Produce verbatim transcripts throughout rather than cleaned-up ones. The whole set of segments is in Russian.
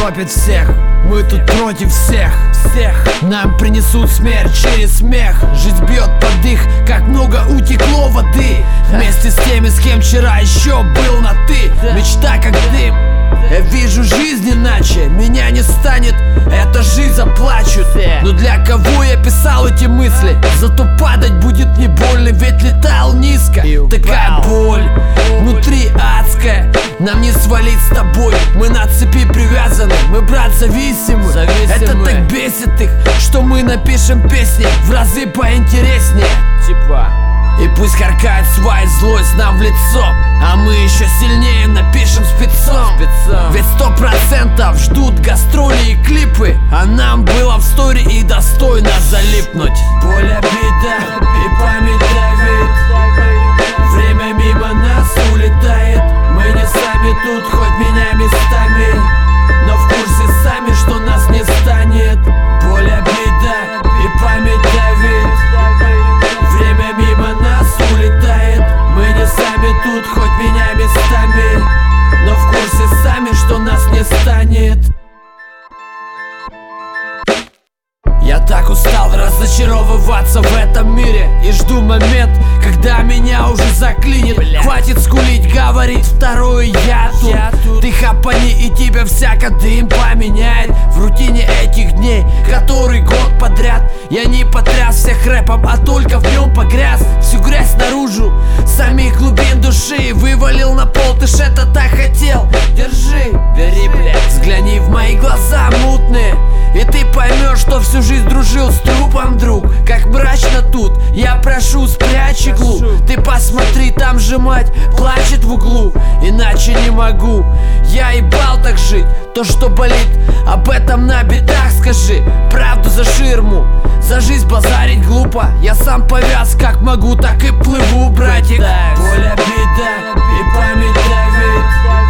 топит всех. Мы тут против всех, всех. Нам принесут смерть через смех. Жизнь бьет под их, как много утекло воды. Вместе с теми, с кем вчера еще был на ты. Мечта как дым. Я вижу жизнь иначе, меня не станет, эта жизнь заплачут. Но для кого я писал эти мысли? Зато падать будет не больно, ведь летал низко. Такая боль внутри адская, нам не свалить с тобой. Мы на цепи привязаны, мы, брат, зависимы. Это так бесит их, что мы напишем песни в разы поинтереснее. Типа и пусть харкает своя злость нам в лицо, а мы еще сильнее напишем спецом. Ведь сто процентов ждут гастроли и клипы, а нам было в стори и достойно залипнуть. Боль, обида и память давит. Время мимо нас улетает. Мы не сами тут, хоть меня местами, но в курсе сами, что нас не станет. Боль, обида и память давит. Время мимо нас улетает. Мы не сами тут, хоть меня местами, но в курсе сами, что нас не станет. Я так устал разочаровываться в этом мире и жду момент, когда меня уже заклинит. Хватит скулить, говорить второе я тут, я тут. Ты хапани и тебя всяко дым поменяет. В рутине этих дней, который год подряд, я не потряс всех рэпом, а только в нем погряз. Всю грязь наружу, самих глубин души вывалил на пол, ты ж это так хотел. Держи, бери, блядь, взгляни в мои глаза мутные, и ты поймешь, что всю жизнь дружил с трупом, друг. Как мрачно тут, я прошу, спрячь иглу. Ты посмотри, там же мать плачет в углу. Иначе не могу, я ебал так жить. То, что болит, об этом на бедах скажи. Правду за ширму, за жизнь базарить глупо. Я сам повяз, как могу, так и плыву, братик. Боль, обида и память давит.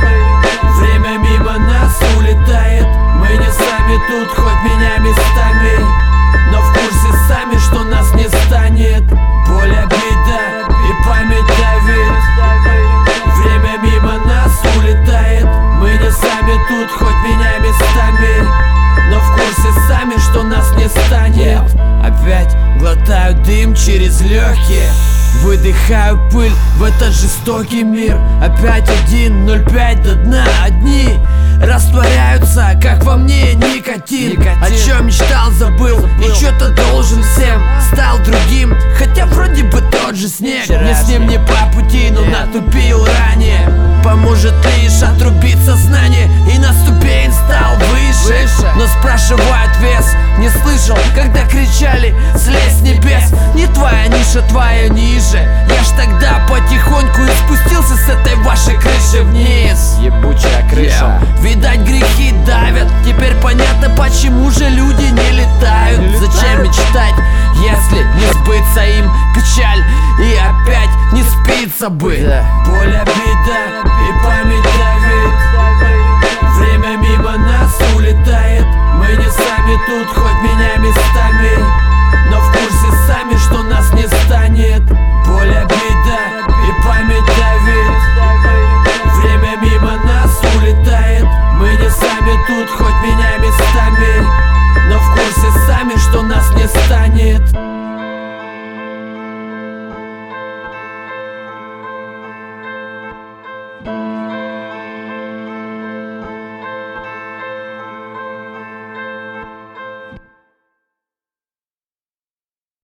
Время мимо нас улетает. Мы не сами тут, хоть меня местами, но в курсе сами, что нас не станет. Боль, обида и память давит. Время мимо нас улетает. Мы не сами тут, хоть меня местами, но в курсе сами, что нас не станет. Опять глотаю дым через легкие, выдыхаю пыль в этот жестокий мир. Опять один ноль пять до дна. Одни растворяются, как во мне никотин, никотин. О чем мечтал, забыл, забыл. И что-то должен всем, стал другим, хотя вроде бы тот же снег. Вчера мне с ним не по пути, но натупил ранее. Поможет лишь отрубить сознание, и на ступень стал выше, выше. Но спрашивают вес, не слышал, когда кричали слезь с небес. Не твоя ниша, твоя ниже. Я ж тогда потихоньку и спустился с этой вашей крыши вниз. Ебучая крыша, yeah. Видать, грехи давят. Теперь понятно, почему же люди не летают. Не Зачем летают? Мечтать, если не сбыться им? Печаль и опять не спится бы, yeah. Боль, обида и память давит. Время мимо нас улетает. Мы не сами тут, хоть меня местами, но в курсе сами, что нас не станет. Боль, обида и память давит. Время мимо нас улетает. Мы не сами тут, хоть меня местами, но в курсе сами, что нас не станет.